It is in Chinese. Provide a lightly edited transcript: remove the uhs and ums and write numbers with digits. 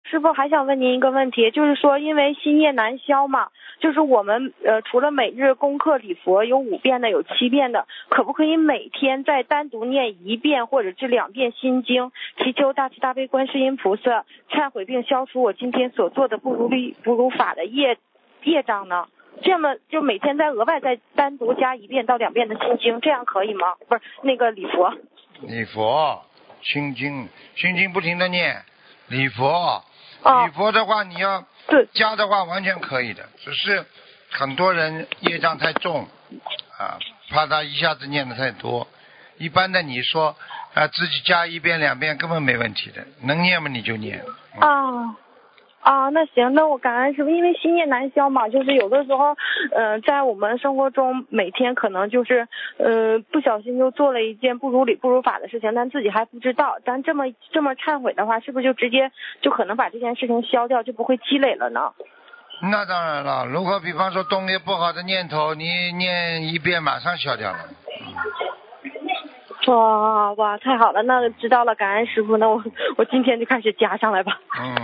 师傅还想问您一个问题，就是说因为心业难消嘛，就是我们除了每日功课礼佛有5遍的，有7遍的，可不可以每天再单独念1遍或者是2遍心经，祈求大慈大悲观世音菩萨忏悔并消除我今天所做的不如理不如法的业障呢？这么就每天再额外再单独加1遍到2遍的心经，这样可以吗？不是那个礼佛。 礼佛、心经不停的念，礼佛的话你要加的话完全可以的，只是很多人业障太重啊，怕他一下子念的太多。一般的你说自己加1遍2遍根本没问题的，能念嘛你就念。 那行，那我感恩师父，因为心业难消嘛，就是有的时候，在我们生活中每天可能就是，不小心就做了一件不如理不如法的事情，但自己还不知道，咱这么忏悔的话，是不是就直接就可能把这件事情消掉，就不会积累了呢？ 那当然了，如果比方说动些不好的念头，你念1遍马上消掉了。 哇，太好了，那知道了，感恩师父，那我今天就开始加上来吧。